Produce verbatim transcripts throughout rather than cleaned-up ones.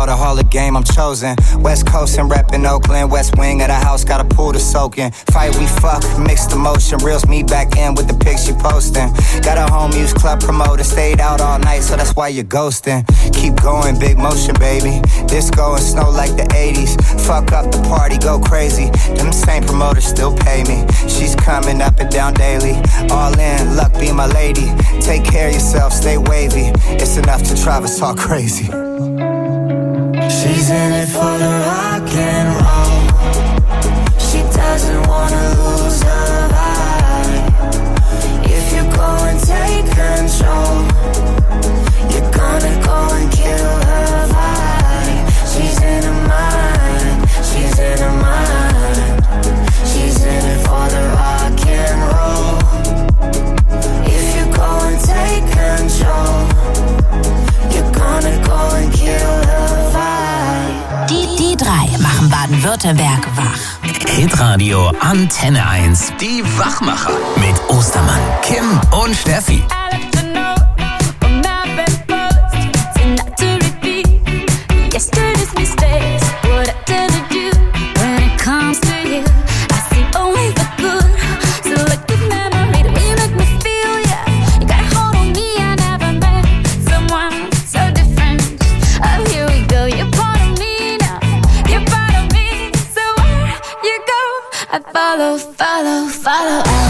the Hall of Game, I'm chosen. West Coast and reppin' Oakland. West wing of the house, got a pool to soak in. Fight, we fuck, mixed emotion. Reels me back in with the pics she posting. Got a home use club promoter. Stayed out all night, so that's why you're ghosting. Keep going, big motion, baby. Disco and snow like the eighties. Fuck up the party, go crazy. Them same promoters still pay me. She's coming up and down daily. All in, luck be my lady. Take care of yourself, stay wavy. It's enough to drive us all crazy. She's in it for the rock and roll. She doesn't wanna lose her vibe. If you go and take control, you're gonna go and kill her vibe. She's in her mind, she's in her mind. She's in it for the rock and roll. If you go and take control, you're gonna go and kill her vibe. Die, die drei machen Baden-Württemberg wach. Hitradio Antenne eins. Die Wachmacher mit Ostermann, Kim und Steffi. Yesterday's mistakes, what I did to you. When it comes to you, I see only the good. Selective memory, the way you make me feel, yeah. You got a hold on me, I never met someone so different. Oh, here we go, you're part of me now. You're part of me, so where you go, I follow, follow, follow. Oh.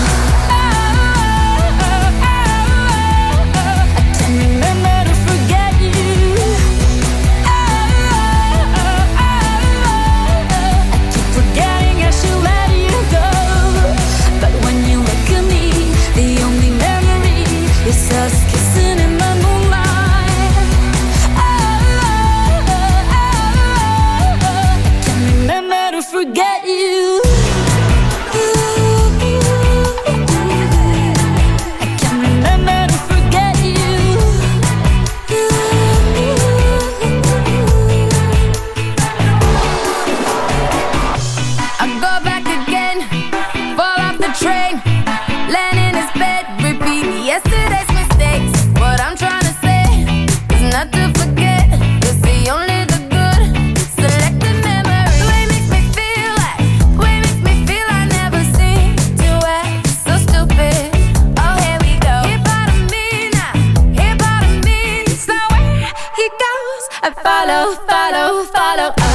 Follow, follow, follow, oh.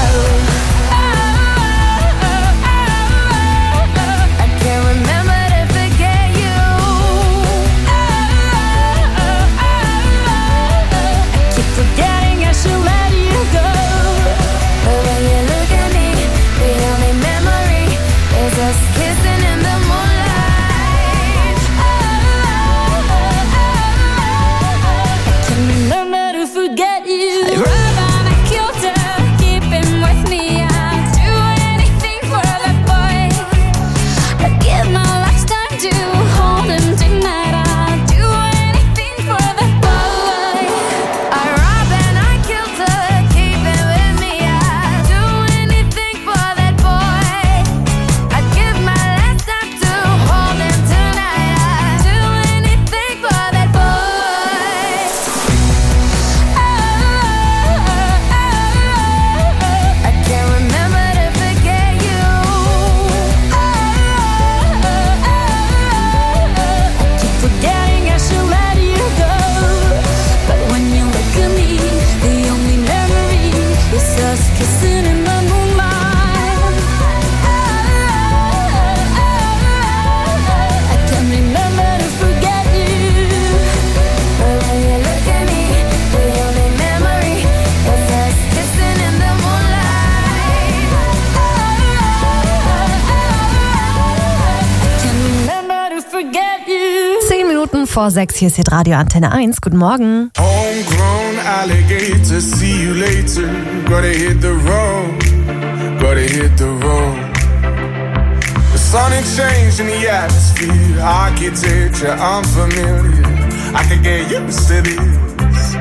Vor sechs, hier ist Hitradio Antenne eins. Guten Morgen. Homegrown alligator, see you later. Gotta hit the road, gotta hit the road. The sonic change in the atmosphere, architecture unfamiliar. I could get used to this.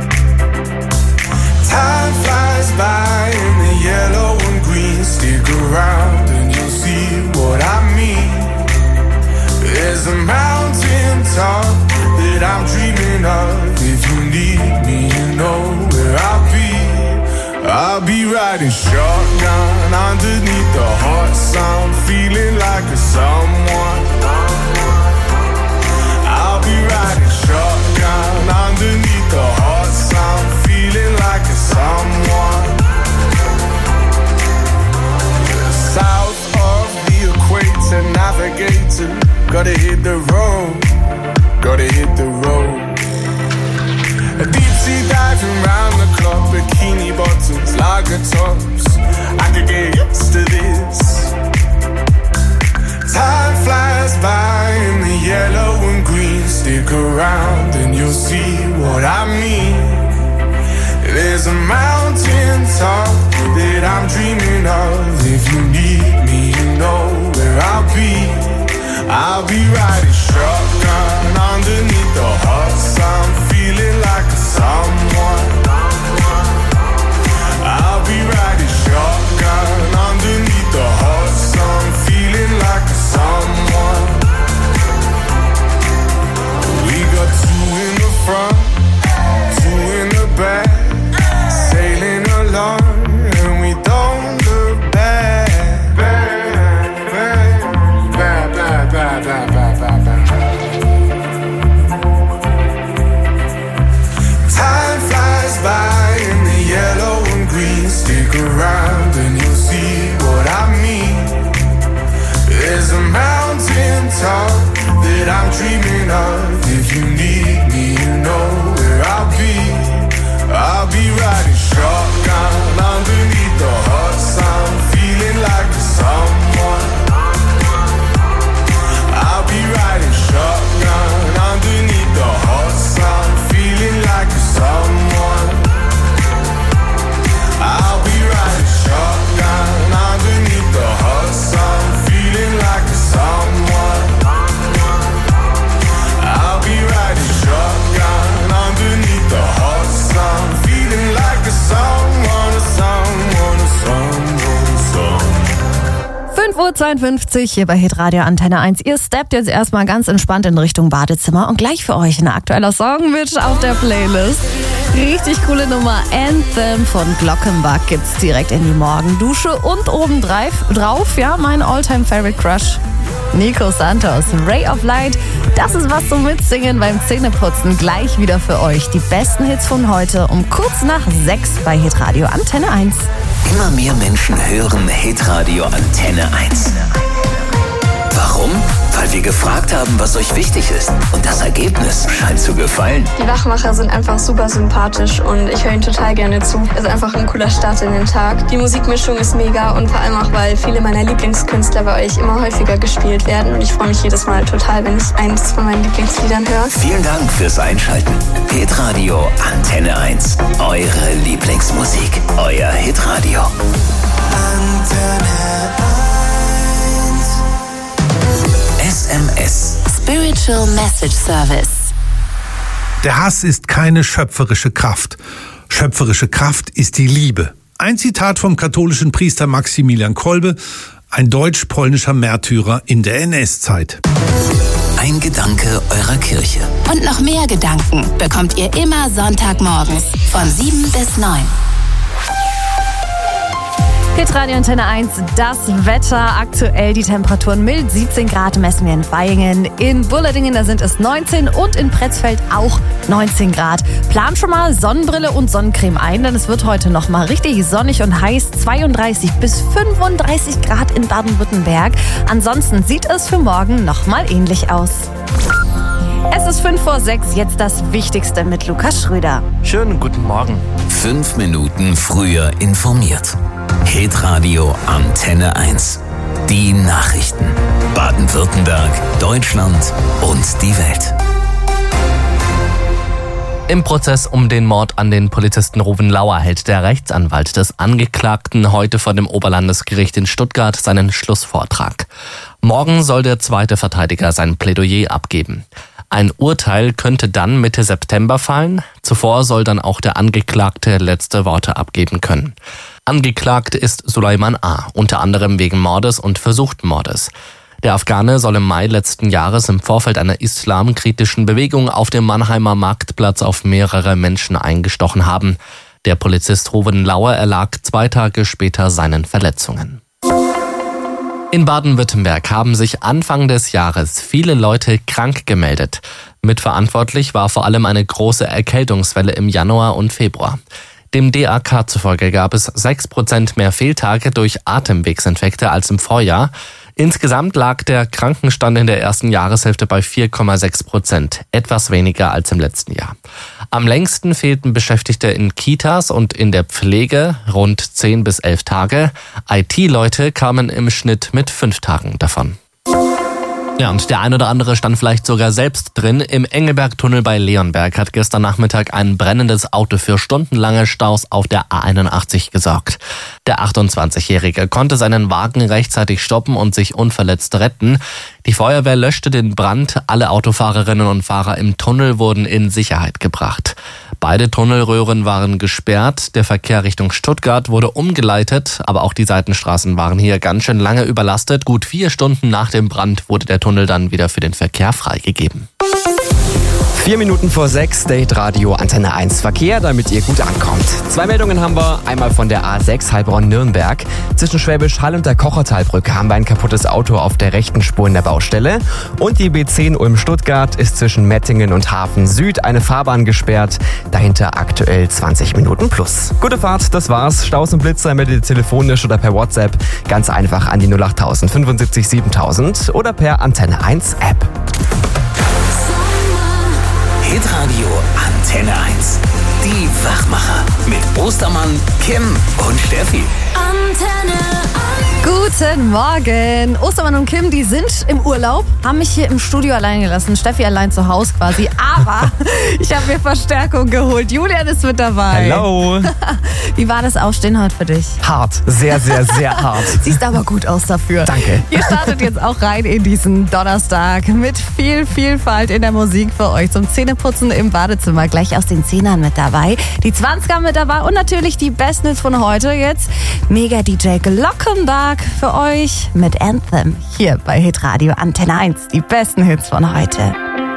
Time flies by in the yellow and green. Stick around and you'll see what I mean. There's a mountain top that I'm dreaming of. If you need me, you know where I'll be. I'll be riding shotgun underneath the hot sun, feeling like a someone. I'll be riding shotgun underneath the hot sun, feeling like a someone. South of the equator, navigator, gotta hit the road, gotta hit the road. A deep sea diving round the clock, bikini bottoms, lager tops. I could get used to this. Time flies by in the yellow and green. Stick around and you'll see what I mean. There's a mountain top that I'm dreaming of. If you need me, you know where I'll be. I'll be riding shotgun underneath the hot sun, feeling like a someone. I'll be riding shotgun underneath the hot sun, feeling like a someone. We got two in the front, two in the back, sailing along, and we don't look back. Back, back, back, back, back, back, back, back, back. Time flies by in the yellow and green. Stick around and you'll see what I mean. There's a mountain top that I'm dreaming of. If you need me, you know where I'll be. I'll be riding shotgun underneath the hot sun, feeling like a someone. I'll be riding shotgun underneath the hot sun, feeling like a someone. I'll be riding shotgun underneath the hot sun, feeling like a someone. I'll be riding shotgun underneath the hot sun, feeling like a someone, a someone, a someone, a someone. fünf Uhr zweiundfünfzig hier bei Hitradio Antenne eins. Ihr steppt jetzt erstmal ganz entspannt in Richtung Badezimmer und gleich für euch ein aktueller Song mit auf der Playlist. Richtig coole Nummer. Anthem von Glockenbach gibt's direkt in die Morgendusche und obendrauf, drauf, ja, mein Alltime Favorite Crush. Nico Santos, Ray of Light. Das ist was zum Mitsingen beim Zähneputzen. Gleich wieder für euch die besten Hits von heute um kurz nach sechs bei Hitradio Antenne eins. Immer mehr Menschen hören Hitradio Antenne eins. Warum? Weil wir gefragt haben, was euch wichtig ist. Und das Ergebnis scheint zu gefallen. Die Wachmacher sind einfach super sympathisch und ich höre ihnen total gerne zu. Es ist einfach ein cooler Start in den Tag. Die Musikmischung ist mega und vor allem auch, weil viele meiner Lieblingskünstler bei euch immer häufiger gespielt werden. Und ich freue mich jedes Mal total, wenn ich eins von meinen Lieblingsliedern höre. Vielen Dank fürs Einschalten. Hitradio Antenne eins. Eure Lieblingsmusik. Euer Hitradio. Antenne S M S. Spiritual Message Service. Der Hass ist keine schöpferische Kraft. Schöpferische Kraft ist die Liebe. Ein Zitat vom katholischen Priester Maximilian Kolbe, ein deutsch-polnischer Märtyrer in der N S-Zeit. Ein Gedanke eurer Kirche. Und noch mehr Gedanken bekommt ihr immer Sonntagmorgens von sieben bis neun. Hitradio Antenne eins, das Wetter aktuell, die Temperaturen mild, siebzehn Grad messen wir in Vaihingen, in Bulladingen, da sind es neunzehn und in Pretzfeld auch neunzehn Grad. Plan schon mal Sonnenbrille und Sonnencreme ein, denn es wird heute noch mal richtig sonnig und heiß, zweiunddreißig bis fünfunddreißig Grad in Baden-Württemberg. Ansonsten sieht es für morgen noch mal ähnlich aus. Es ist fünf vor sechs, jetzt das Wichtigste mit Lukas Schröder. Schönen guten Morgen. Fünf Minuten früher informiert. Hitradio Antenne eins. Die Nachrichten. Baden-Württemberg, Deutschland und die Welt. Im Prozess um den Mord an den Polizisten Ruven Lauer hält der Rechtsanwalt des Angeklagten heute vor dem Oberlandesgericht in Stuttgart seinen Schlussvortrag. Morgen soll der zweite Verteidiger sein Plädoyer abgeben. Ein Urteil könnte dann Mitte September fallen. Zuvor soll dann auch der Angeklagte letzte Worte abgeben können. Angeklagt ist Sulaiman A., unter anderem wegen Mordes und versuchten Mordes. Der Afghane soll im Mai letzten Jahres im Vorfeld einer islamkritischen Bewegung auf dem Mannheimer Marktplatz auf mehrere Menschen eingestochen haben. Der Polizist Ruven Lauer erlag zwei Tage später seinen Verletzungen. In Baden-Württemberg haben sich Anfang des Jahres viele Leute krank gemeldet. Mitverantwortlich war vor allem eine große Erkältungswelle im Januar und Februar. Dem D A K zufolge gab es sechs Prozent mehr Fehltage durch Atemwegsinfekte als im Vorjahr. Insgesamt lag der Krankenstand in der ersten Jahreshälfte bei vier Komma sechs Prozent, etwas weniger als im letzten Jahr. Am längsten fehlten Beschäftigte in Kitas und in der Pflege, rund zehn bis elf Tage. I T-Leute kamen im Schnitt mit fünf Tagen davon. Ja, und der ein oder andere stand vielleicht sogar selbst drin. Im Engelberg-Tunnel bei Leonberg hat gestern Nachmittag ein brennendes Auto für stundenlange Staus auf der A einundachtzig gesorgt. Der achtundzwanzigjährige konnte seinen Wagen rechtzeitig stoppen und sich unverletzt retten. Die Feuerwehr löschte den Brand. Alle Autofahrerinnen und Fahrer im Tunnel wurden in Sicherheit gebracht. Beide Tunnelröhren waren gesperrt. Der Verkehr Richtung Stuttgart wurde umgeleitet, aber auch die Seitenstraßen waren hier ganz schön lange überlastet. Gut vier Stunden nach dem Brand wurde der Tunnel dann wieder für den Verkehr freigegeben. Vier Minuten vor sechs, Date Radio Antenne eins Verkehr, damit ihr gut ankommt. Zwei Meldungen haben wir. Einmal von der A sechs Heilbronn-Nürnberg. Zwischen Schwäbisch Hall und der Kochertalbrücke haben wir ein kaputtes Auto auf der rechten Spur in der Baustelle. Und die B zehn Ulm-Stuttgart ist zwischen Mettingen und Hafen Süd eine Fahrbahn gesperrt. Dahinter aktuell zwanzig Minuten plus. Gute Fahrt, das war's. Staus und Blitzer meldet ihr telefonisch oder per WhatsApp. Ganz einfach an die null acht null null null fünfundsiebzig siebentausend oder per Antenne eins App. Hitradio Antenne eins. Die Wachmacher mit Ostermann, Kim und Steffi. Antenne eins. Guten Morgen. Ostermann und Kim, die sind im Urlaub, haben mich hier im Studio allein gelassen. Steffi allein zu Hause quasi. Aber ich habe mir Verstärkung geholt. Julian ist mit dabei. Hallo. Wie war das Aufstehen heute für dich? Hart. Sehr, sehr, sehr hart. Siehst aber gut aus dafür. Danke. Ihr startet jetzt auch rein in diesen Donnerstag mit viel Vielfalt in der Musik für euch zum Zähneputzen im Badezimmer. Gleich aus den Zehnern mit dabei. Die zwanziger mit dabei und natürlich die besten Hits von heute. Jetzt Mega D J Glockenbach für euch mit Anthem hier bei Hitradio Antenne eins. Die besten Hits von heute.